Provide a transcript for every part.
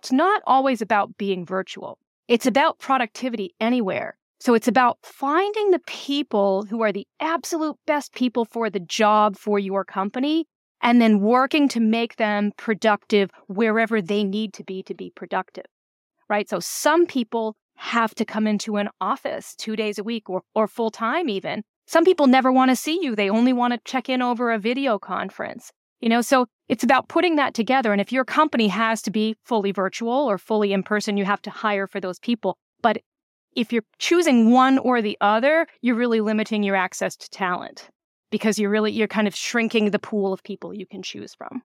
it's not always about being virtual. It's about productivity anywhere. So it's about finding the people who are the absolute best people for the job for your company, and then working to make them productive wherever they need to be productive, right? So some people have to come into an office 2 days a week or full time even. Some people never want to see you. They only want to check in over a video conference. So it's about putting that together. And if your company has to be fully virtual or fully in person, you have to hire for those people. But if you're choosing one or the other, you're really limiting your access to talent because you're kind of shrinking the pool of people you can choose from.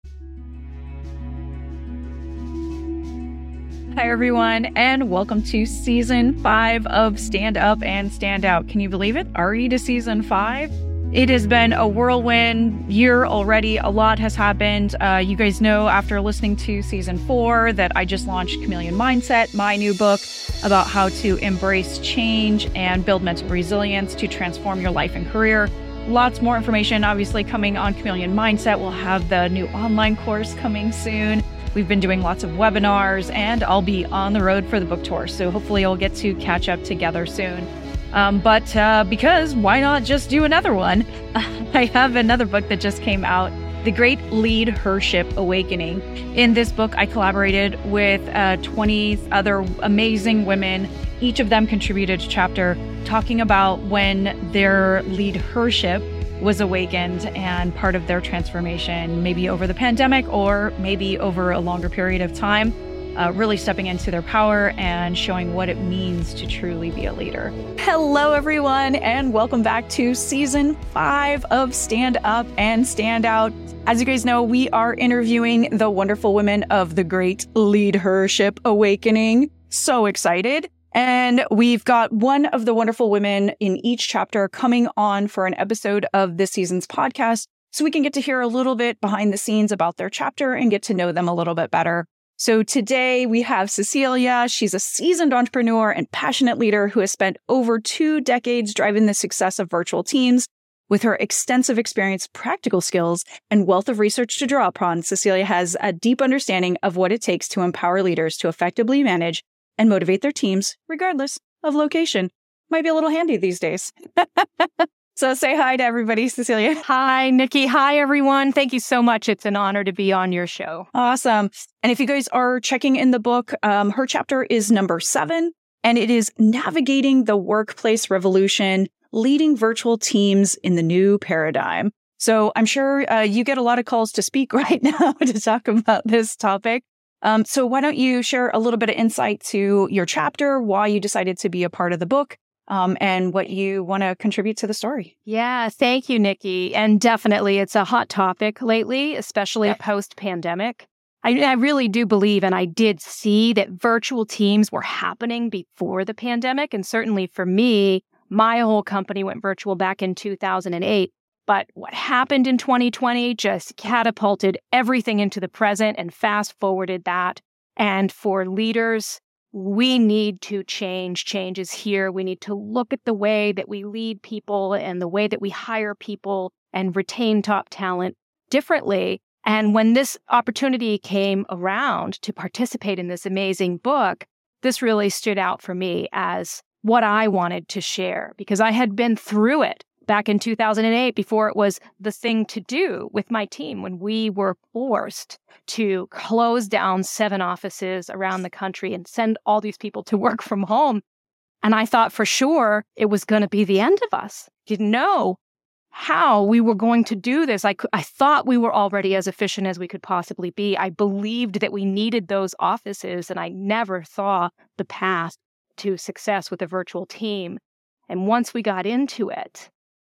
Hi, everyone, and welcome to Season 5 of Stand Up and Stand Out. Can you believe it? Already to Season 5? It has been a whirlwind year already. A lot has happened. You guys know after listening to Season 4 that I just launched Chameleon Mindset, my new book about how to embrace change and build mental resilience to transform your life and career. Lots more information, obviously, coming on Chameleon Mindset. We'll have the new online course coming soon. We've been doing lots of webinars, and I'll be on the road for the book tour. So hopefully I'll get to catch up together soon. Because why not just do another one? I have another book that just came out, The Great Leadership Awakening. In this book, I collaborated with 20 other amazing women. Each of them contributed a chapter talking about when their leadership was awakened and part of their transformation, maybe over the pandemic or maybe over a longer period of time, really stepping into their power and showing what it means to truly be a leader. Hello, everyone, and welcome back to Season 5 of Stand Up and Stand Out. As you guys know, we are interviewing the wonderful women of the Great Leadership Awakening. So excited. And we've got one of the wonderful women in each chapter coming on for an episode of this season's podcast, so we can get to hear a little bit behind the scenes about their chapter and get to know them a little bit better. So today we have Cecilia. She's a seasoned entrepreneur and passionate leader who has spent over 2 decades driving the success of virtual teams. With her extensive experience, practical skills, and wealth of research to draw upon, Cecilia has a deep understanding of what it takes to empower leaders to effectively manage and motivate their teams, regardless of location. Might be a little handy these days. So say hi to everybody, Cecilia. Hi, Nikki. Hi, everyone. Thank you so much. It's an honor to be on your show. Awesome. And if you guys are checking in the book, her chapter is number 7, and it is Navigating the Workplace Revolution, Leading Virtual Teams in the New Paradigm. So I'm sure you get a lot of calls to speak right now to talk about this topic. So why don't you share a little bit of insight to your chapter, why you decided to be a part of the book, and what you want to contribute to the story. Yeah, thank you, Nikki. And definitely, it's a hot topic lately, especially post-pandemic. I really do believe, and I did see that virtual teams were happening before the pandemic. And certainly for me, my whole company went virtual back in 2008. But what happened in 2020 just catapulted everything into the present and fast-forwarded that. And for leaders, we need to change. Change is here. We need to look at the way that we lead people and the way that we hire people and retain top talent differently. And when this opportunity came around to participate in this amazing book, this really stood out for me as what I wanted to share because I had been through it back in 2008, before it was the thing to do with my team, when we were forced to close down 7 offices around the country and send all these people to work from home. And I thought for sure it was going to be the end of us. Didn't know how we were going to do this. I thought we were already as efficient as we could possibly be. I believed that we needed those offices, and I never saw the path to success with a virtual team. And once we got into it,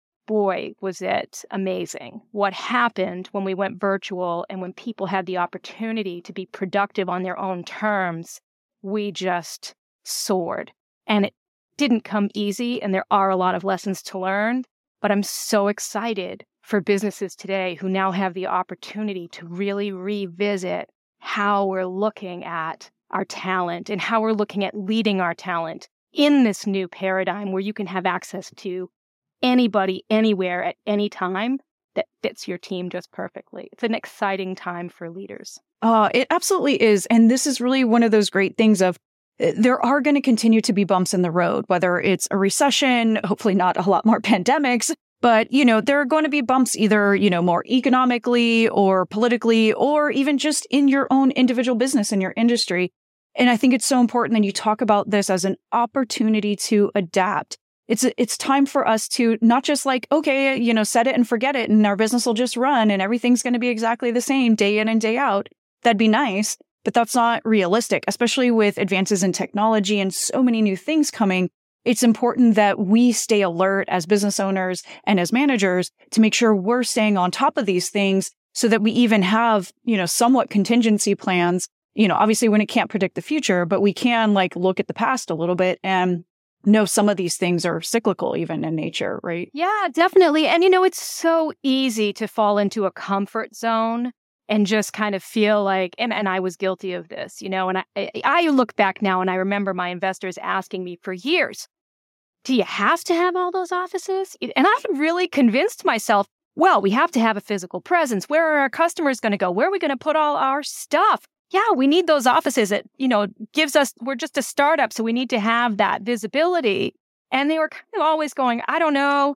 boy, was it amazing what happened when we went virtual and when people had the opportunity to be productive on their own terms. We just soared. And it didn't come easy, and there are a lot of lessons to learn, but I'm so excited for businesses today who now have the opportunity to really revisit how we're looking at our talent and how we're looking at leading our talent in this new paradigm where you can have access to anybody, anywhere, at any time that fits your team just perfectly. It's an exciting time for leaders. It absolutely is. And this is really one of those great things of there are going to continue to be bumps in the road, whether it's a recession, hopefully not a lot more pandemics, but, there are going to be bumps either, more economically or politically, or even just in your own individual business in your industry. And I think it's so important that you talk about this as an opportunity to adapt. It's time for us to not just okay, set it and forget it and our business will just run and everything's going to be exactly the same day in and day out. That'd be nice, but that's not realistic, especially with advances in technology and so many new things coming. It's important that we stay alert as business owners and as managers to make sure we're staying on top of these things so that we even have, somewhat contingency plans, obviously when it can't predict the future, but we can look at the past a little bit and know some of these things are cyclical even in nature, right? Yeah, definitely. And, it's so easy to fall into a comfort zone and just kind of feel like, and I was guilty of this, and I look back now and I remember my investors asking me for years, do you have to have all those offices? And I've really convinced myself, well, we have to have a physical presence. Where are our customers going to go? Where are we going to put all our stuff? Yeah, we need those offices. It, gives us, we're just a startup, so we need to have that visibility. And they were kind of always going, I don't know.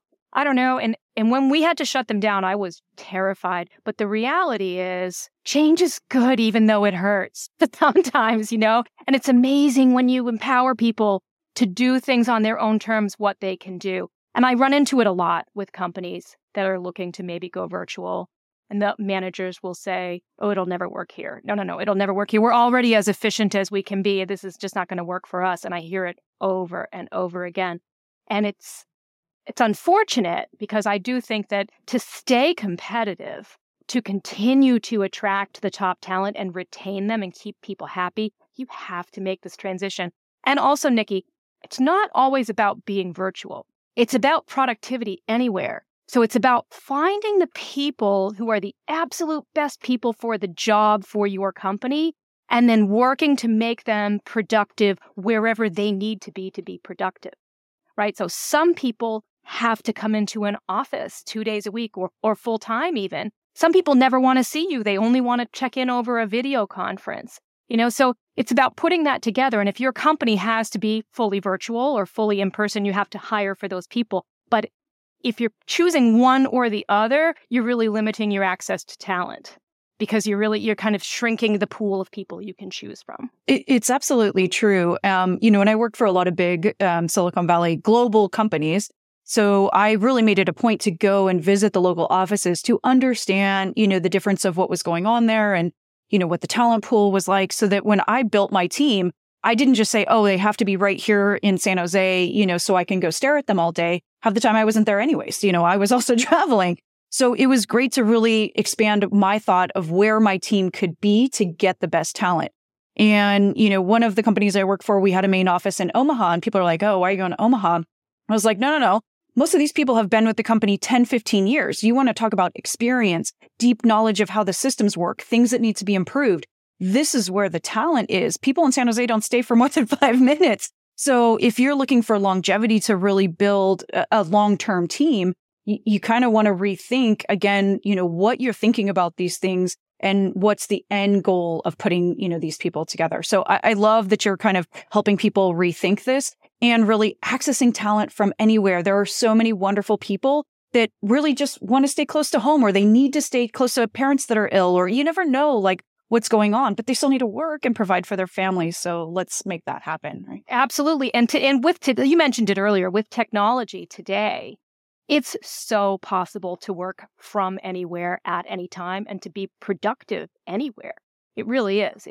And when we had to shut them down, I was terrified. But the reality is change is good, even though it hurts sometimes, and it's amazing when you empower people to do things on their own terms, what they can do. And I run into it a lot with companies that are looking to maybe go virtual. And the managers will say, oh, it'll never work here. No, it'll never work here. We're already as efficient as we can be. This is just not going to work for us. And I hear it over and over again. And it's unfortunate because I do think that to stay competitive, to continue to attract the top talent and retain them and keep people happy, you have to make this transition. And also, Nikki, it's not always about being virtual. It's about productivity anywhere. So it's about finding the people who are the absolute best people for the job for your company, and then working to make them productive wherever they need to be productive, right? So some people have to come into an office 2 days a week or full time even. Some people never want to see you. They only want to check in over a video conference, so it's about putting that together. And if your company has to be fully virtual or fully in person, you have to hire for those people. But if you're choosing one or the other, you're really limiting your access to talent because you're kind of shrinking the pool of people you can choose from. It's absolutely true. And I worked for a lot of big Silicon Valley global companies. So I really made it a point to go and visit the local offices to understand, the difference of what was going on there and, what the talent pool was like, so that when I built my team, I didn't just say, oh, they have to be right here in San Jose, so I can go stare at them all day. Half the time I wasn't there anyways. I was also traveling. So it was great to really expand my thought of where my team could be to get the best talent. And, one of the companies I work for, we had a main office in Omaha, and people are like, oh, why are you going to Omaha? I was like, no. Most of these people have been with the company 10, 15 years. You want to talk about experience, deep knowledge of how the systems work, things that need to be improved. This is where the talent is. People in San Jose don't stay for more than 5 minutes. So if you're looking for longevity to really build a long-term team, you kind of want to rethink again, what you're thinking about these things and what's the end goal of putting, these people together. So I love that you're kind of helping people rethink this and really accessing talent from anywhere. There are so many wonderful people that really just want to stay close to home, or they need to stay close to parents that are ill, or you never know what's going on, but they still need to work and provide for their families. So let's make that happen, right? Absolutely. And you mentioned it earlier, with technology today, it's so possible to work from anywhere at any time and to be productive anywhere. It really is.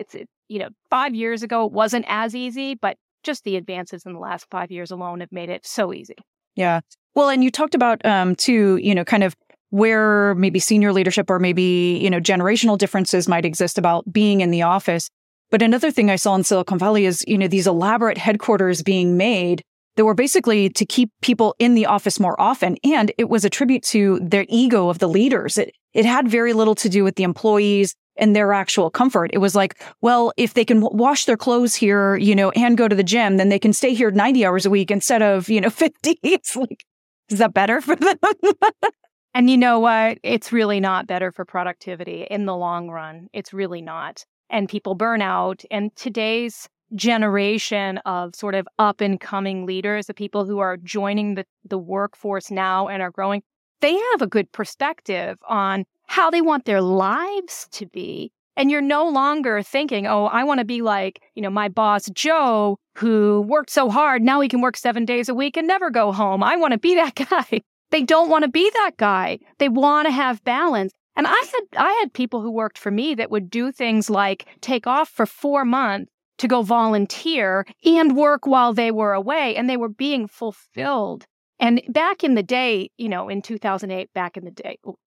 5 years ago, it wasn't as easy, but just the advances in the last 5 years alone have made it so easy. Yeah. Well, and you talked about, too, kind of where maybe senior leadership or maybe, generational differences might exist about being in the office. But another thing I saw in Silicon Valley is, these elaborate headquarters being made that were basically to keep people in the office more often. And it was a tribute to their ego of the leaders. It had very little to do with the employees and their actual comfort. It was like, well, if they can wash their clothes here, and go to the gym, then they can stay here 90 hours a week instead of, 50. It's like, is that better for them? And you know what? It's really not better for productivity in the long run. It's really not. And people burn out. And today's generation of sort of up and coming leaders, the people who are joining the workforce now and are growing, they have a good perspective on how they want their lives to be. And you're no longer thinking, oh, I want to be like, my boss, Joe, who worked so hard. Now he can work 7 days a week and never go home. I want to be that guy. They don't want to be that guy. They want to have balance. And I had people who worked for me that would do things like take off for 4 months to go volunteer and work while they were away, and they were being fulfilled. And back in the day, in 2008, back in the day,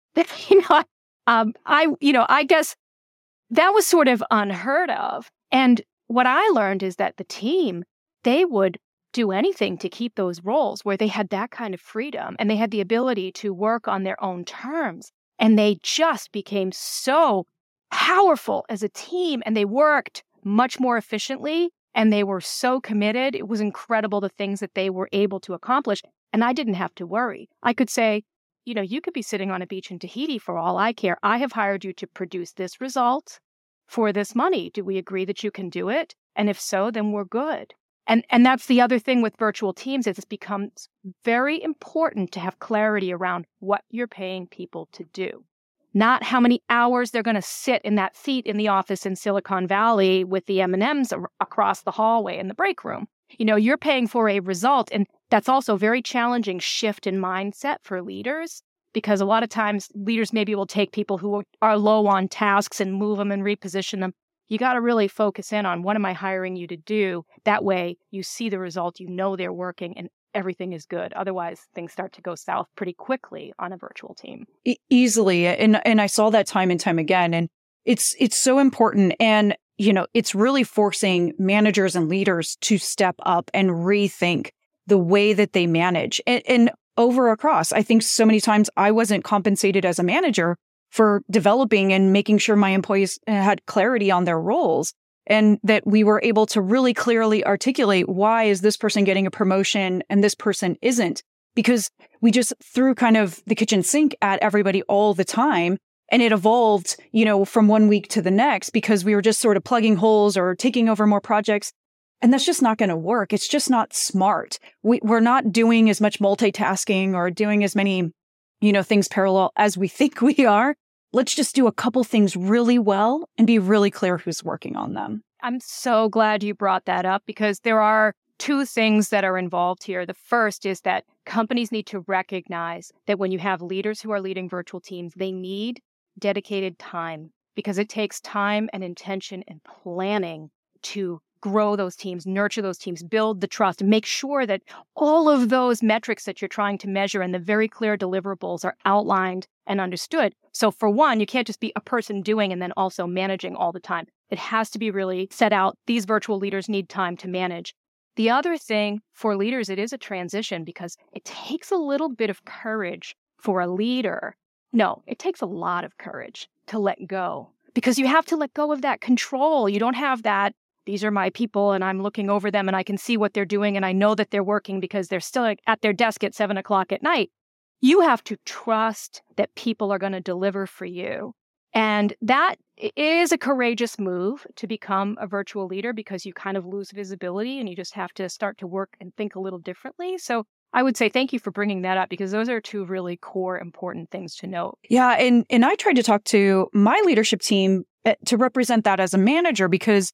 I guess that was sort of unheard of. And what I learned is that the team, they would do anything to keep those roles where they had that kind of freedom and they had the ability to work on their own terms. And they just became so powerful as a team, and they worked much more efficiently, and they were so committed. It was incredible the things that they were able to accomplish. And I didn't have to worry. I could say, you could be sitting on a beach in Tahiti for all I care. I have hired you to produce this result for this money. Do we agree that you can do it? And if so, then we're good. And that's the other thing with virtual teams is it becomes very important to have clarity around what you're paying people to do. Not how many hours they're going to sit in that seat in the office in Silicon Valley with the M&Ms across the hallway in the break room. You're paying for a result. And that's also a very challenging shift in mindset for leaders, because a lot of times leaders maybe will take people who are low on tasks and move them and reposition them. You got to really focus in on what am I hiring you to do? That way you see the result, they're working, and everything is good. Otherwise, things start to go south pretty quickly on a virtual team. Easily. And I saw that time and time again. And it's so important. And, it's really forcing managers and leaders to step up and rethink the way that they manage. And across, I think so many times I wasn't compensated as a manager for developing and making sure my employees had clarity on their roles, and that we were able to really clearly articulate, why is this person getting a promotion and this person isn't? Because we just threw kind of the kitchen sink at everybody all the time. And it evolved, from 1 week to the next, because we were just sort of plugging holes or taking over more projects. And that's just not going to work. It's just not smart. We're not doing as much multitasking or doing as many, things parallel as we think we are. Let's just do a couple things really well and be really clear who's working on them. I'm so glad you brought that up, because there are two things that are involved here. The first is that companies need to recognize that when you have leaders who are leading virtual teams, they need dedicated time, because it takes time and intention and planning to grow those teams, nurture those teams, build the trust, and make sure that all of those metrics that you're trying to measure and the very clear deliverables are outlined and understood. So for one, you can't just be a person doing and then also managing all the time. It has to be really set out. These virtual leaders need time to manage. The other thing for leaders, it is a transition, because it takes a little bit of courage for a leader. No, it takes a lot of courage to let go, because you have to let go of that control. You don't have that, these are my people and I'm looking over them and I can see what they're doing and I know that they're working because they're still at their desk at 7:00 at night. You have to trust that people are going to deliver for you. And that is a courageous move to become a virtual leader, because you kind of lose visibility and you just have to start to work and think a little differently. So I would say thank you for bringing that up, because those are two really core important things to note. Yeah. And I tried to talk to my leadership team to represent that as a manager, because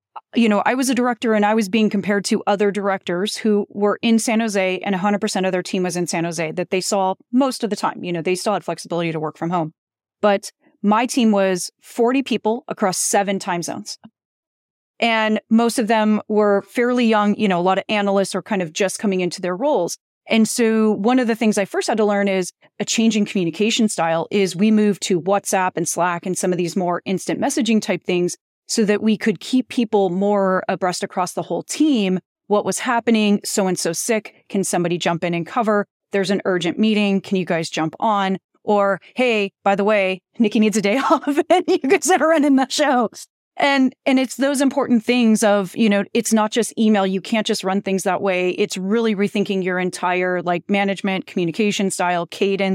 I was a director and I was being compared to other directors who were in San Jose, and 100% of their team was in San Jose, that they saw most of the time. They still had flexibility to work from home. But my team was 40 people across 7 time zones. And most of them were fairly young, a lot of analysts are kind of just coming into their roles. And so one of the things I first had to learn is a changing communication style is we moved to WhatsApp and Slack and some of these more instant messaging type things, so that we could keep people more abreast across the whole team. What was happening? So-and-so sick. Can somebody jump in and cover? There's an urgent meeting. Can you guys jump on? Or, hey, by the way, Nikki needs a day off and you guys are running the show. And it's those important things of, it's not just email. You can't just run things that way. It's really rethinking your entire management, communication style, cadence.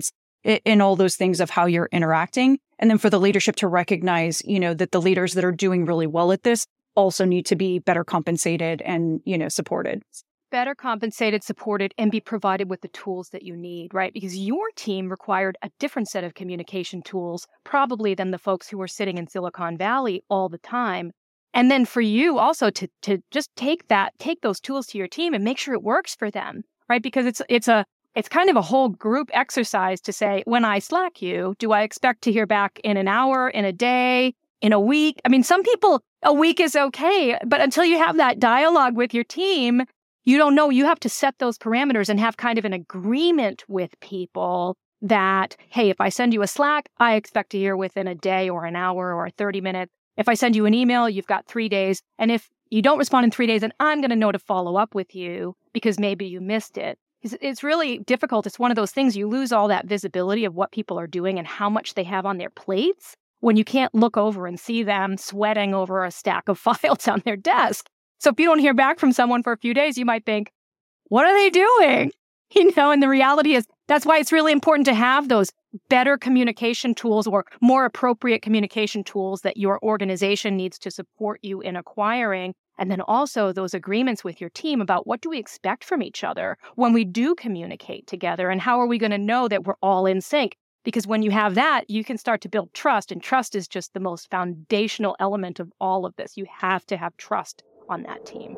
in all those things of how you're interacting. And then for the leadership to recognize, that the leaders that are doing really well at this also need to be better compensated and, supported. Better compensated, supported, and be provided with the tools that you need, right? Because your team required a different set of communication tools, probably than the folks who are sitting in Silicon Valley all the time. And then for you also to just take those tools to your team and make sure it works for them, right? Because it's kind of a whole group exercise to say, when I Slack you, do I expect to hear back in an hour, in a day, in a week? I mean, some people, a week is okay, but until you have that dialogue with your team, you don't know. You have to set those parameters and have kind of an agreement with people that, hey, if I send you a Slack, I expect to hear within a day or an hour or 30 minutes. If I send you an email, you've got 3 days. And if you don't respond in 3 days, then I'm going to know to follow up with you because maybe you missed it. It's really difficult. It's one of those things. You lose all that visibility of what people are doing and how much they have on their plates when you can't look over and see them sweating over a stack of files on their desk. So if you don't hear back from someone for a few days, you might think, what are they doing? And the reality is that's why it's really important to have those better communication tools or more appropriate communication tools that your organization needs to support you in acquiring. And then also those agreements with your team about what do we expect from each other when we do communicate together, and how are we going to know that we're all in sync? Because when you have that, you can start to build trust, and trust is just the most foundational element of all of this. You have to have trust on that team.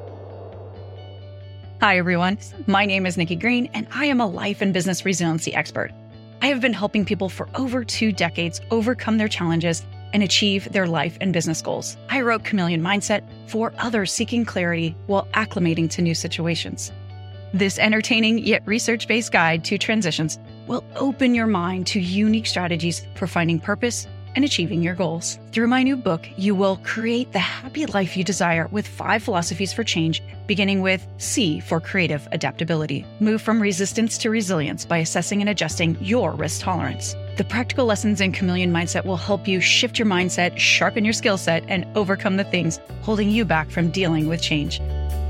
Hi, everyone. My name is Nikki Green, and I am a life and business resiliency expert. I have been helping people for over 2 decades overcome their challenges and achieve their life and business goals. I wrote Chameleon Mindset for others seeking clarity while acclimating to new situations. This entertaining yet research-based guide to transitions will open your mind to unique strategies for finding purpose and achieving your goals. Through my new book, you will create the happy life you desire with 5 philosophies for change, beginning with C for creative adaptability. Move from resistance to resilience by assessing and adjusting your risk tolerance. The practical lessons in Chameleon Mindset will help you shift your mindset, sharpen your skill set, and overcome the things holding you back from dealing with change.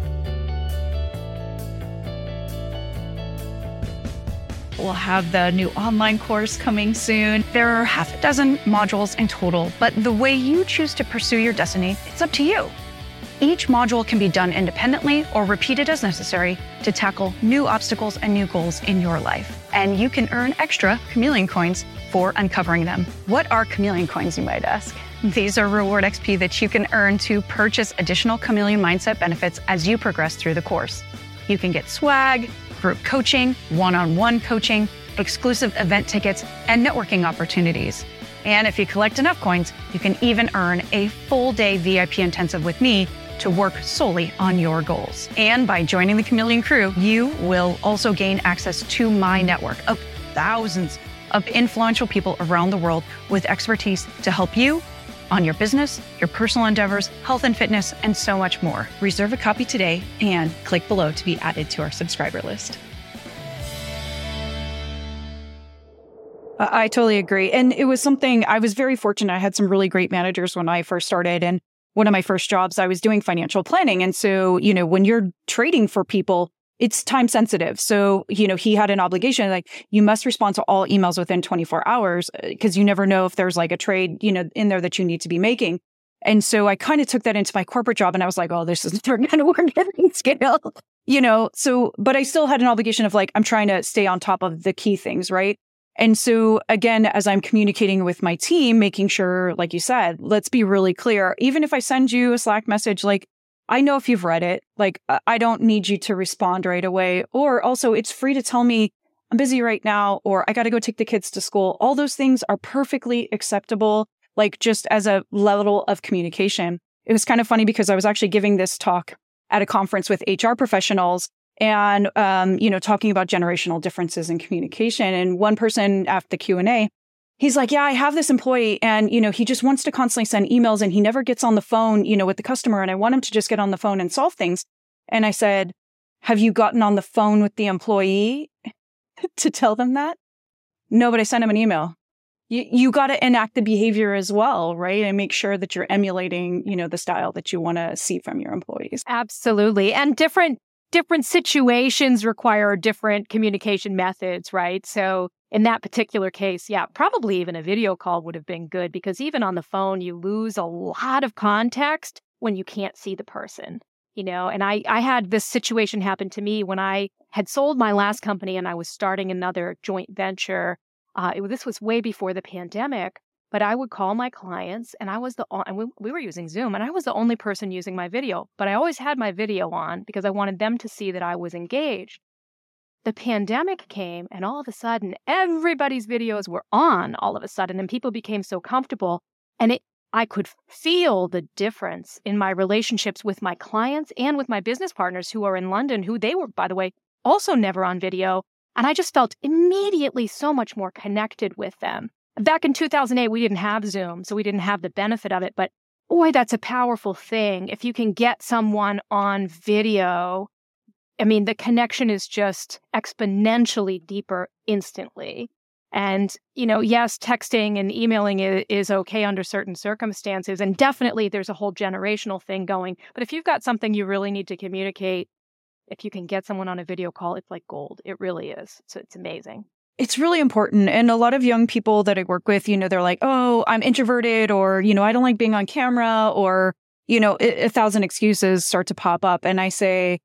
We'll have the new online course coming soon. There are half a dozen modules in total, but the way you choose to pursue your destiny, it's up to you. Each module can be done independently or repeated as necessary to tackle new obstacles and new goals in your life. And you can earn extra Chameleon coins for uncovering them. What are Chameleon coins, you might ask? These are reward XP that you can earn to purchase additional Chameleon Mindset benefits as you progress through the course. You can get swag, group coaching, one-on-one coaching, exclusive event tickets, and networking opportunities. And if you collect enough coins, you can even earn a full-day VIP intensive with me to work solely on your goals. And by joining the Chameleon crew, you will also gain access to my network of thousands of influential people around the world with expertise to help you on your business, your personal endeavors, health and fitness, and so much more. Reserve a copy today and click below to be added to our subscriber list. I totally agree. And it was something, I was very fortunate. I had some really great managers when I first started. And one of my first jobs, I was doing financial planning. And so, when you're trading for people, it's time sensitive. So, he had an obligation, like you must respond to all emails within 24 hours because you never know if there's like a trade, in there that you need to be making. And so I kind of took that into my corporate job and I was like, oh, this isn't going to work at any scale, but I still had an obligation of like, I'm trying to stay on top of the key things, right? And so again, as I'm communicating with my team, making sure, like you said, let's be really clear. Even if I send you a Slack message, like, I know if you've read it, like, I don't need you to respond right away. Or also, it's free to tell me I'm busy right now, or I got to go take the kids to school. All those things are perfectly acceptable, like just as a level of communication. It was kind of funny because I was actually giving this talk at a conference with HR professionals and, talking about generational differences in communication. And one person after the Q&A, he's like, yeah, I have this employee and, he just wants to constantly send emails and he never gets on the phone, with the customer. And I want him to just get on the phone and solve things. And I said, have you gotten on the phone with the employee to tell them that? No, but I sent him an email. You got to enact the behavior as well, right? And make sure that you're emulating, the style that you want to see from your employees. Absolutely. And different situations require different communication methods, right? So in that particular case, yeah, probably even a video call would have been good, because even on the phone, you lose a lot of context when you can't see the person, and I had this situation happen to me when I had sold my last company and I was starting another joint venture. This was way before the pandemic, but I would call my clients and we were using Zoom, and I was the only person using my video, but I always had my video on because I wanted them to see that I was engaged. The pandemic came and all of a sudden everybody's videos were on all of a sudden, and people became so comfortable, and I could feel the difference in my relationships with my clients and with my business partners who are in London, who they were, by the way, also never on video. And I just felt immediately so much more connected with them. Back in 2008, we didn't have Zoom, so we didn't have the benefit of it. But boy, that's a powerful thing. If you can get someone on video, I mean, the connection is just exponentially deeper instantly. And, yes, texting and emailing is okay under certain circumstances. And definitely there's a whole generational thing going. But if you've got something you really need to communicate, if you can get someone on a video call, it's like gold. It really is. So it's amazing. It's really important. And a lot of young people that I work with, they're like, oh, I'm introverted, or, I don't like being on camera, or, 1,000 excuses start to pop up. And I say,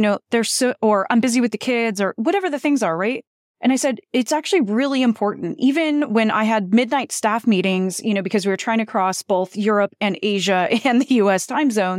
or I'm busy with the kids, or whatever the things are, right? And I said, it's actually really important. Even when I had midnight staff meetings, because we were trying to cross both Europe and Asia and the US time zones,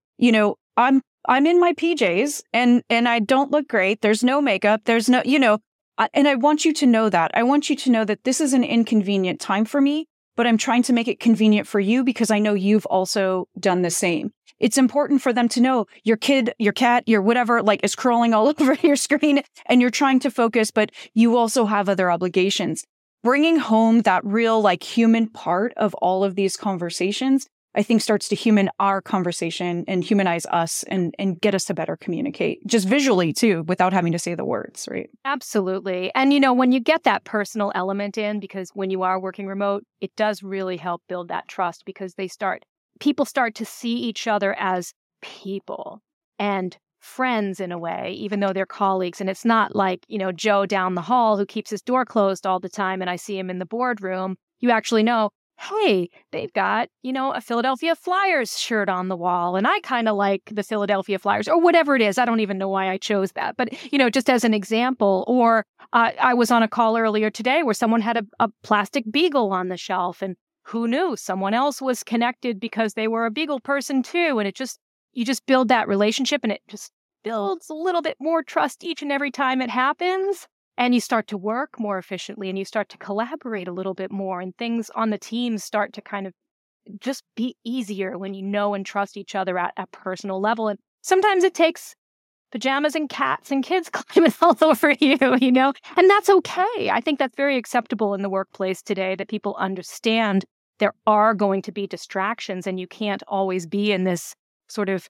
I'm in my PJs and I don't look great. There's no makeup. There's no, and I want you to know that. I want you to know that this is an inconvenient time for me, but I'm trying to make it convenient for you because I know you've also done the same. It's important for them to know your kid, your cat, your whatever, is crawling all over your screen and you're trying to focus, but you also have other obligations. Bringing home that real, human part of all of these conversations, I think starts to human our conversation and humanize us and get us to better communicate, just visually too, without having to say the words, right? Absolutely. And, when you get that personal element in, because when you are working remote, it does really help build that trust, because people start to see each other as people and friends in a way, even though they're colleagues. And it's not like, Joe down the hall who keeps his door closed all the time and I see him in the boardroom. You actually know, hey, they've got, a Philadelphia Flyers shirt on the wall, and I kind of like the Philadelphia Flyers, or whatever it is. I don't even know why I chose that, but, just as an example. Or I was on a call earlier today where someone had a plastic beagle on the shelf, and who knew someone else was connected because they were a beagle person too. And you just build that relationship, and it just builds a little bit more trust each and every time it happens. And you start to work more efficiently, and you start to collaborate a little bit more, and things on the team start to kind of just be easier when you know and trust each other at a personal level. And sometimes it takes pajamas and cats and kids climbing all over you, and that's okay. I think that's very acceptable in the workplace today, that people understand there are going to be distractions, and you can't always be in this sort of,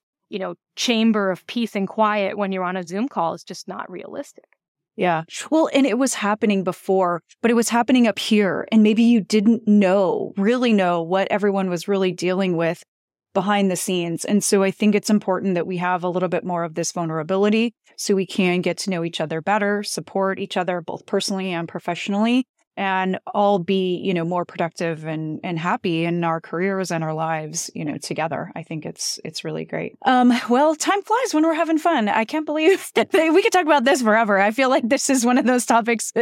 chamber of peace and quiet when you're on a Zoom call. It's just not realistic. Yeah. Well, and it was happening before, but it was happening up here. And maybe you didn't really know what everyone was really dealing with behind the scenes. And so I think it's important that we have a little bit more of this vulnerability so we can get to know each other better, support each other, both personally and professionally, and all be, more productive and happy in our careers and our lives, together. I think it's really great. Well, time flies when we're having fun. I can't believe that we could talk about this forever. I feel like this is one of those topics.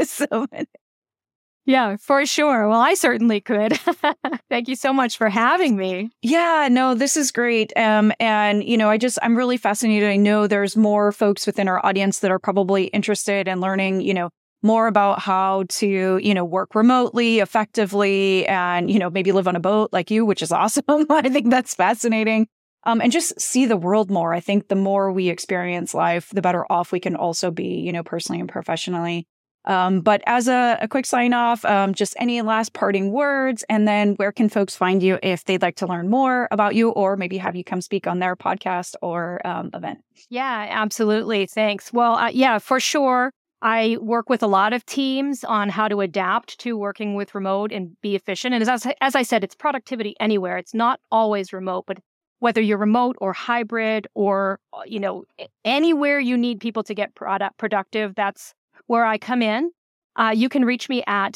Yeah, for sure. Well, I certainly could. Thank you so much for having me. Yeah, no, this is great. And, I'm really fascinated. I know there's more folks within our audience that are probably interested in learning, more about how to, work remotely effectively and, maybe live on a boat like you, which is awesome. I think that's fascinating. And just see the world more. I think the more we experience life, the better off we can also be, personally and professionally. But as a quick sign off, just any last parting words, and then where can folks find you if they'd like to learn more about you, or maybe have you come speak on their podcast or event? Yeah, absolutely. Thanks. Well, yeah, for sure. I work with a lot of teams on how to adapt to working with remote and be efficient. And as I said, it's productivity anywhere. It's not always remote, but whether you're remote or hybrid or, anywhere you need people to get productive, that's where I come in. You can reach me at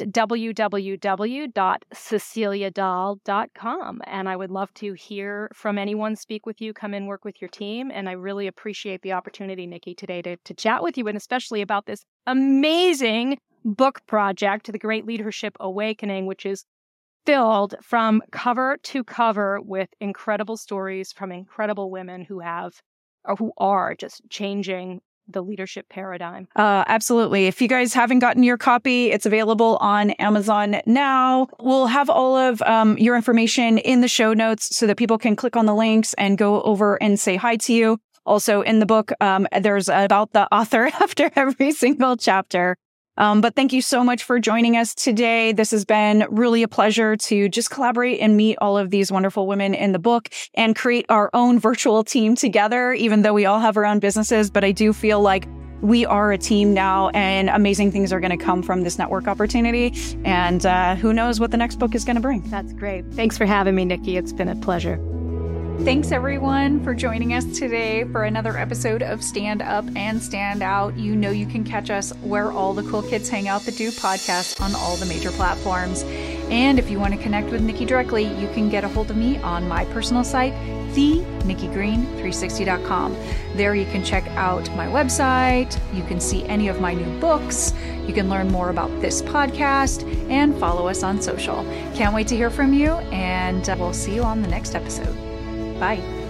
www.ceciliadahl.com. And I would love to hear from anyone, speak with you, come in, work with your team. And I really appreciate the opportunity, Nikki, today to chat with you, and especially about this amazing book project, The Great Leadership Awakening, which is filled from cover to cover with incredible stories from incredible women who are just changing the leadership paradigm. Absolutely. If you guys haven't gotten your copy, it's available on Amazon now. We'll have all of your information in the show notes so that people can click on the links and go over and say hi to you. Also in the book, there's about the author after every single chapter. But thank you so much for joining us today. This has been really a pleasure to just collaborate and meet all of these wonderful women in the book and create our own virtual team together, even though we all have our own businesses. But I do feel like we are a team now, and amazing things are going to come from this network opportunity. And who knows what the next book is going to bring. That's great. Thanks for having me, Nikki. It's been a pleasure. Thanks everyone for joining us today for another episode of Stand Up and Stand Out. You know you can catch us where all the cool kids hang out that do podcasts on all the major platforms. And if you want to connect with Nikki directly, you can get a hold of me on my personal site, thenikkigreen360.com. There you can check out my website, you can see any of my new books, you can learn more about this podcast, and follow us on social. Can't wait to hear from you, and we'll see you on the next episode. Bye.